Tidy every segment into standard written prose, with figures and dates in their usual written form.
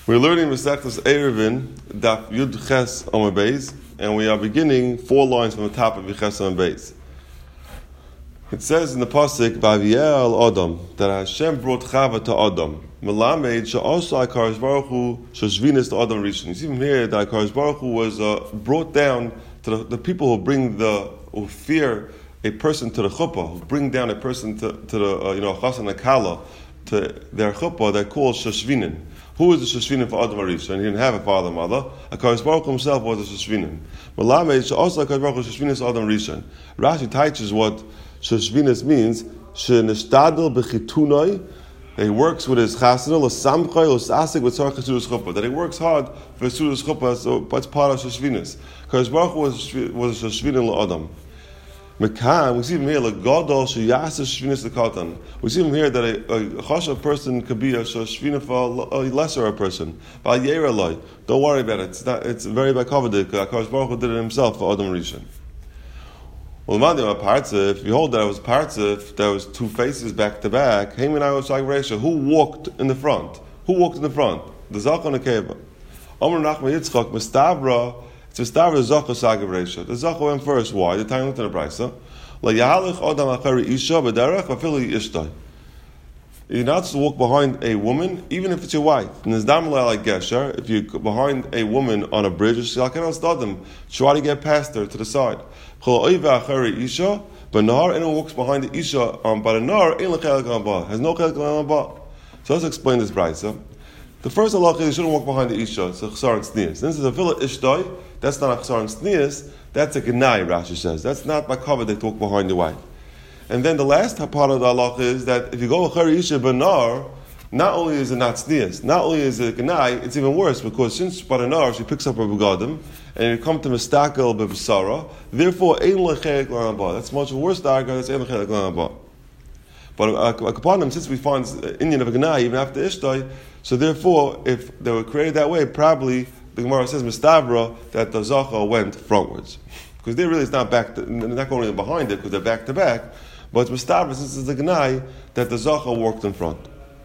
We're learning Masechtas Eruvin, Daf Yud Ches Amud Beis, and we are beginning 4 lines from the top of Yud Ches Amud Beis. It says in the pasuk, "Vaviel Adam," that Hashem brought Chava to Adam. Melamed she'also HaKadosh Baruch Hu sheshvinis to Adam Rishon. You see from here that HaKadosh Baruch Hu was brought down to the people who fear a person to the chuppah, who bring down a person to the Chasan Akala, to their chuppah. They're called sheshvinin. Who is the Sheshvinin for Adam Rishon? He didn't have a father and mother. HaKadosh Baruch Hu himself was a Sheshvinin. Melamed she'also HaKadosh Baruch Hu sheshvinis Adam Rishon. Rashi teaches what Sheshvinis means. She'nishtadel b'chitunoi. That he works with his chasana, l'samchay, l'sasik, v'tzarech sudas chuppah. That he works hard for sudas chuppah, so that's part of Sheshvinis. HaKadosh Baruch Hu was a Sheshvinin l'Adam. Mekan, we see from here, l'gadol she'yasa sheshvinis l'katan. We see from here that a chashav person could be a sheshvina for a lesser person. Don't worry about it. It's very bad covered. HaKadosh Baruch Hu did it himself for Adam Rishon. Well, if you hold that it was partzif, there was 2 faces back to back. Who walked in the front? Who walked in the front? The Zach and the Keva. Omer Nachman Yitzchak Mestavra. It's Mestavra Zach Sagav Reisha. The Zach went first. Why? The time looked in the brisa. La Yahalich Adam Achari Isha B'derech V'Afili Ishtai. You're not supposed to walk behind a woman, even if it's your wife. And there's damla like Gesher. If you're behind a woman on a bridge, try to get past her to the side. But Nahar, anyone walks behind the Isha by the Nahar, has no chelik l'alaba. So let's explain this brayso. The first halacha is you shouldn't walk behind the Isha. It's a chsar and tznius. This is a villa ishtoi. That's not a chsar and tznius. That's a genai, Rashi says. That's not by cover they walk behind the wife. And then the last part of the halacha is that if you go achari Isha benar, not only is it not tznius, not only is it genai, it's even worse because since by the Nahar she picks up her begadim, and you come to mistakel b'b'sara, therefore ein lechelik l'anabah. That's much worse darga. That's ein lechelik l'anabah. But upon them, since we find Indian of a genai even after ishtoi, so therefore, if they were created that way, probably the Gemara says mistavra that the zacha went frontwards because they really it's not back. They're not going behind it because they're back to back, but it's mistavra since it's the genai that the zacha walked in front.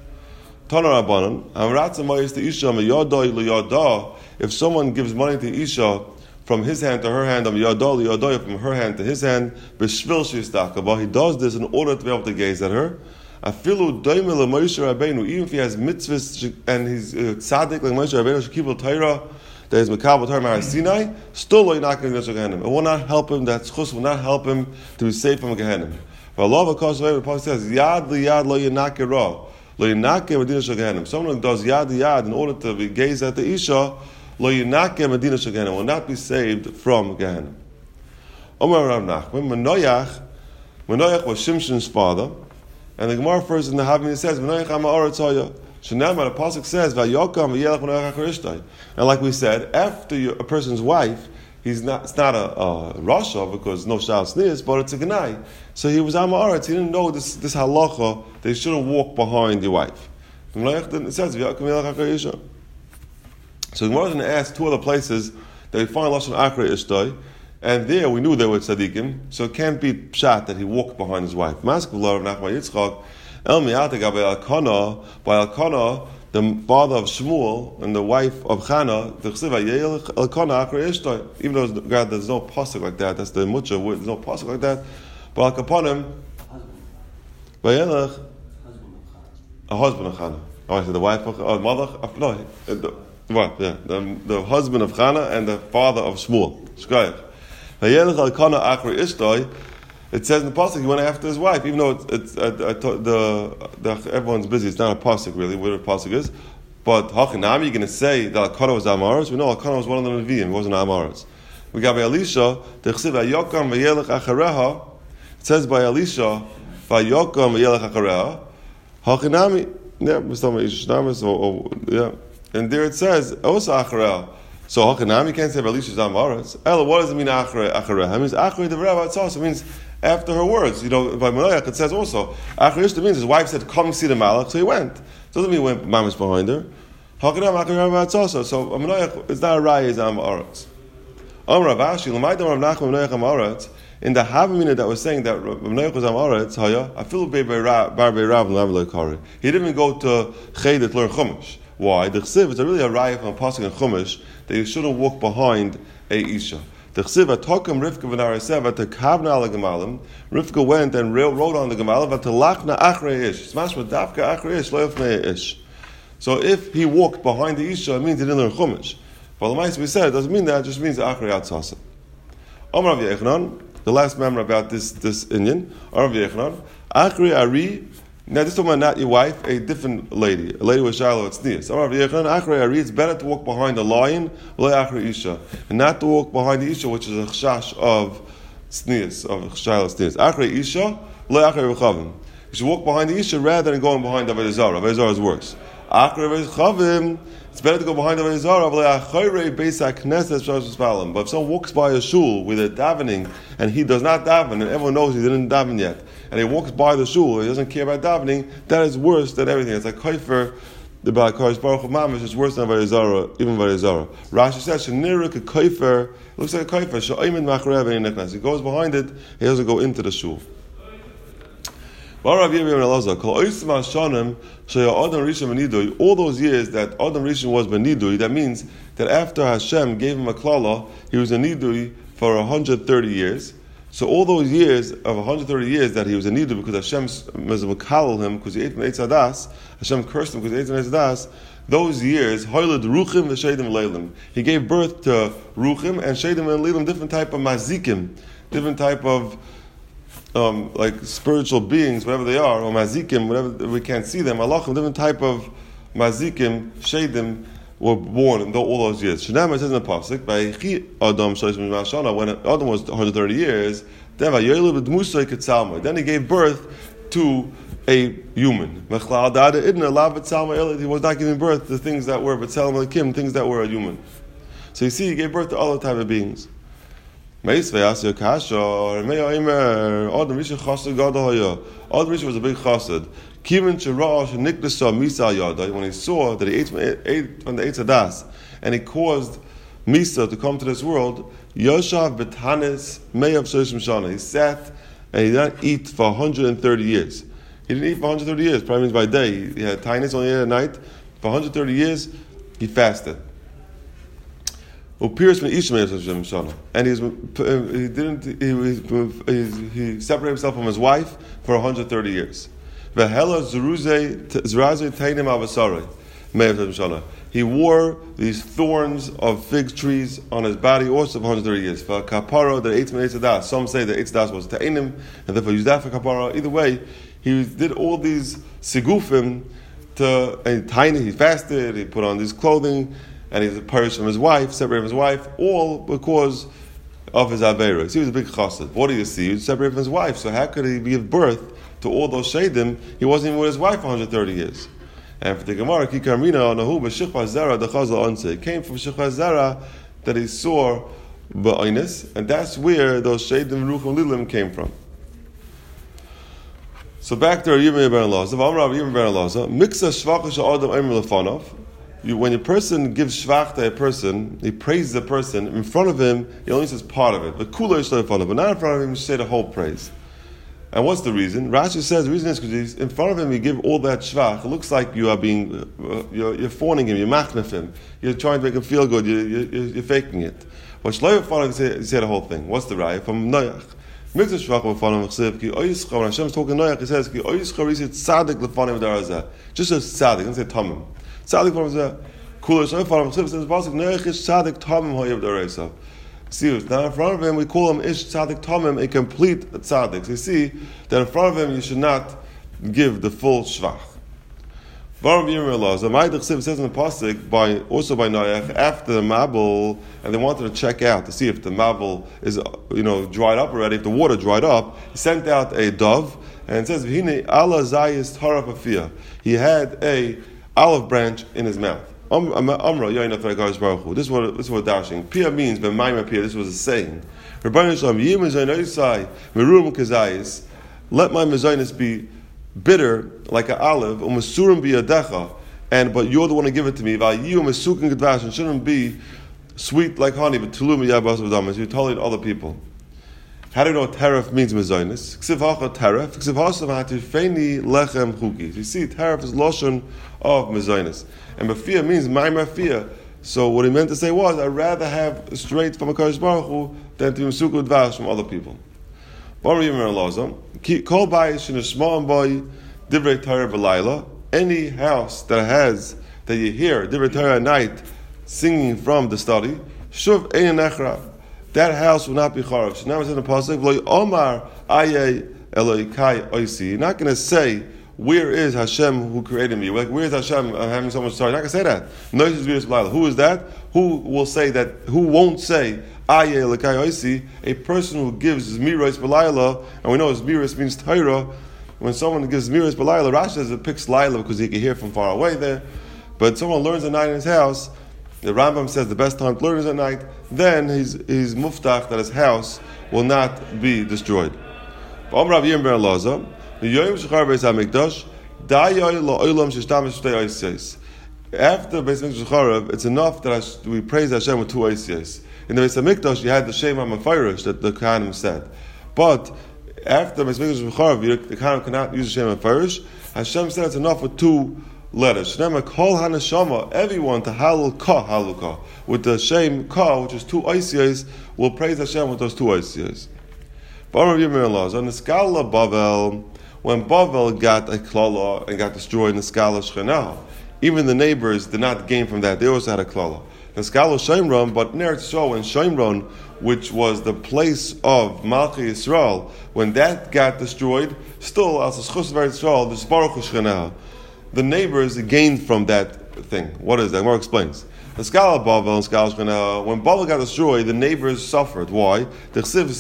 If someone gives money to Isha from his hand to her hand, from her hand to his hand, he does this in order to be able to gaze at her. Even if he has mitzvahs and he's tzaddik like Moshe Rabbeinu, Shekibul Torah, that is Mekabel Torah Ma'ar Sinai, still not going to go to Gehenim. It will not help him. That chus will not help him to be safe from Gehenim. Allah says, Yad liyad lo yinakira. Someone who does yad in order to gaze at the Isha, will not be saved from Gehenna. Omar Rav Nachman, Manoach was Shimshon's father, and the Gemara first in the Havim says, Manoach ama oretz haya. Shenamar, the pasuk says, Vayokam v'yelech Manoach HaKarishtai. And like we said, after a person's wife, it's not a rasha because no shal sneers, but it's a genai. So he was amaretz. He didn't know this halacha. They shouldn't walk behind the wife. It says So the Gemara is going to ask 2 other places that we find lashon akra ishtoi, and there we knew they were tzaddikim. So it can't be pshat that he walked behind his wife. Mask of Rav Nachman Yitzchak El Mi'ateg Elkanah by Elkanah, the father of Shmuel and the wife of Chana, the chsiva Yelech Elkanah Akra Ishtoi. Even though there's no pasuk like that, that's the mucha. There's no pasuk like that. But upon him, Vayelech, a husband of Chana. Oh, I said the wife of mother of no, what? Yeah, the husband of Chana and the father of Shmuel. Shkoyach. Vayelech Elkanah Akra Ishtoi. It says in the pasuk he went after his wife, even though everyone's busy. It's not a pasuk really, whatever the pasuk is. But Hachanami, you're going to say that Elkanah was Amaretz. We know Elkanah was one of the Nevi'im. He wasn't Amaretz. We got by Elisha. The chsiv Vayokam v'yelech achareha. It says by Elisha Vayokam v'yelech achareha. Hachanami. Yeah, and there it says also achareha. So Hachanami can't say by Elisha Amaretz. Ella, what does it mean achareha? It means acharei the Rebbe. It also means after her words. By Manoach it says also acharei means his wife said come see the Malach, so he went. It doesn't mean he went mamish behind her. Hachanami acharei it's also. So Manoach it's not a raya, it's Amaretz. Rav Ashi, L'mayda Rav Nachman Manoach Amaretz. In the Havamina that was saying that Manoach was Amaretz, Haya, I feel bar beirav l'am leikari. He didn't even go to Cheder to learn Chumash. Why? The chsiv is really a raya from a pasuk in Chumash that you shouldn't walk behind a isha. The chsiv atokam Rivka v'narasev atakavna ala gemalim. Rivka went and rode on the gemalim atalachna achrei ish. Smashma dafka achrei ish lo yafnei ish. So if he walked behind the isha, it means he didn't learn Chumash. But the we said it doesn't mean that; it just means achrei atzasa. Amar Rav Yechanan, the last member about this Indian. Rav Yechanan, achrei ari. Now this is talking about not your wife, a different lady. A lady with Shiloh at Tznius. It's better to walk behind a lion, and not to walk behind the Isha, which is a chashash of Tznius, of Shiloh Tznius. You should walk behind the Isha rather than going behind the Avodah Zarah. Avodah Zarah is worse. It's better to go behind the Avodah Zarah. But if someone walks by a shul where they're davening and he does not daven, and everyone knows he didn't daven yet, and he walks by the shul, he doesn't care about davening, that is worse than everything. It's like kaifer, the Balakarish Baruch of Mamish is worse than Avodah Zarah, even Avodah Zarah. Rashi says, Shenirik a kaifer, looks like a kaifer, Sha'aymin Machrev and Nechnas. He goes behind it, he doesn't go into the shul. All those years that Adam Rishon was benidui, that means that after Hashem gave him a klala, he was a nidui for 130 years. So all those years of 130 years that he was a nidui because Hashem was mekalel him because he ate from Eitz Hadas, Hashem cursed him because he ate from Eitz Hadas. Those years, hoyled ruchim v'sheidim leilim. He gave birth to ruchim and sheidim and leilim, different type of mazikim, different type of like spiritual beings, whatever they are, or mazikim, whatever, we can't see them, malachim, different type of mazikim, sheidim, were born in all those years. Shnama says in the pasuk, by Adam when Adam was 130 years, then he gave birth to a human. He was not giving birth to things that were things that were a human. So you see, he gave birth to other type of beings. Adam Rishon was a big chassid. When he saw that he ate from the Eitz Hadas and he caused Misa to come to this world, Yoshav betanis meyav shoshim shana. He sat and he did not eat for 130 years. He didn't eat for 130 years. Probably means by day. He had tinus only at night. For 130 years, he fasted. And he separated himself from his wife for 130 years. He wore these thorns of fig trees on his body also for 130 years. For kapara, the Eitz Hadas. Some say that Eitz Hadas was ta'inim, and therefore used that for kapara. Either way, he did all these sigufim he fasted, he put on this clothing, and he's parish from his wife, separated from his wife, all because of his Averos. He was a big chassid. What do you see? He was separated from his wife, so how could he give birth to all those shadim? He wasn't even with his wife for 130 years. And for the Gemara, Kikarmina, Nahu, B'Shikha Zara, the Chazal Onse. It came from Shikha Zara that he saw Ba'inus, and that's where those shadim, Ruchim, Lilim came from. So back to our Yirmiyah Ben Elazar. Amar Yirmiyah Ben Elazar, Miksa Shvacha Sha'adam Eimer Lefanov. When a person gives shvach to a person, he praises a person, in front of him, he only says part of it. But kula is in front of him. But not in front of him, you say the whole praise. And what's the reason? Rashi says the reason is because in front of him, you give all that shvach. It looks like you are being, you're fawning him, you're machnef him. You're trying to make him feel good, you're faking it. But shlo in front of him, you say the whole thing. What's the raya? From Noach. Mikzah shvach in front of him, ki oyischa, when Hashem's talking to Noach, he says, ki oyischa risit tzadik lefanim darazah. Just a tzadik, don't say tamim. Tzadik from the Kulish Oifar says in the pasuk Neichish Tzadik Tamim Hoyev D'Oreisa. See, now in front of him we call him Ish Tzadik Tamim, a complete Tzadik. So you see that in front of him you should not give the full shvach. Baruch Yirmiyah Elazar, Ma'idach says in the pasuk also by Noach after the Mabul, and they wanted to check out to see if the Mabul is dried up already. If the water dried up, he sent out a dove, and it says V'hine Allah Zayis Taraf Afiyah. He had a olive branch in his mouth. This is what dashing. Pia means b'mayim pia. This was a saying. Let my mezainis be bitter like an olive, but you're the one to give it to me. And shouldn't be sweet like honey, but tulum yabas v'damas. You told it to other people. How do you know tarif means mezonis? Ksiv hacha tarif, ksiv hasam hatifeni lechem chugi. You see, tarif is loshon of mezonis. And bafia means ma'imar fia. So what he meant to say was, I'd rather have straight from a Kadosh Baruch Hu than to Yimsuku Dvash from other people. Any house that you hear Divrei Torah at night singing from the study, Shuv Ein Nechra, that house will not be charav. So now it's in the pasuk, V'lo Omar Aye Elokai Oisi. You're not going to say, where is Hashem who created me? Like, where is Hashem having so much sorrow? You're not going to say that. Who is that? Who will say that? Who won't say Aye Elokai Oisi? A person who gives Zmiros B'layla, and we know Zmiros means Torah. When someone gives Zmiros B'layla, Rashi says it picks Laila because he can hear from far away there. But someone learns at night in his house, the Rambam says the best time to learn is at night, then he's muftach that his house will not be destroyed. After the Beis Hamikdash Charav, it's enough that we praise Hashem with 2 oisiyos. In the Beis Hamikdash, you had the Shema Mefarish that the Kohanim said. But after the Beis Hamikdash Charav, the Kohanim cannot use the Shema Mefarish. Hashem said it's enough with 2 letters. Shnema kol haneshama, everyone to halul ka, with the shem ka, which is 2 oisiyos, will praise Hashem with those 2 oisiyos. On the Skala Bavel, when Bavel got a klala and got destroyed in the Skala Shechina, even the neighbors did not gain from that. They also had a klala. The Skala Shomron, but in Eretz Yisrael, when Shomron, which was the place of Malchi Yisrael, when that got destroyed, still as a schus of Eretz Yisrael, the Baruch Shechina, the neighbors gained from that thing. What is that? More explains. The Skala Bavel and Skala Shechina, when Bavel got destroyed, the neighbors suffered. Why? Hashem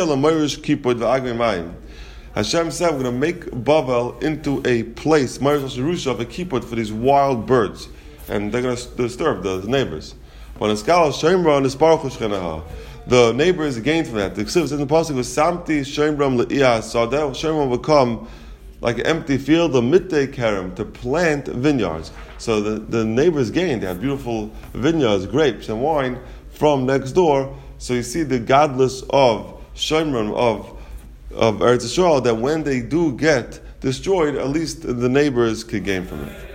said, we're going to make Bavel into a place, Merish Yerusha, of a kipput for these wild birds. And they're going to disturb the neighbors. But in Skala Shomron, the Baruch Shechina, the neighbors gained from that. The Ksiv in the pasuk was Samti Shomron Le'iyah, so that Shomron will become like an empty field, the midday kerem, to plant vineyards. So the neighbors gained. They have beautiful vineyards, grapes, and wine from next door. So you see the godless of Shomron, of Eretz Yisrael, that when they do get destroyed, at least the neighbors could gain from it.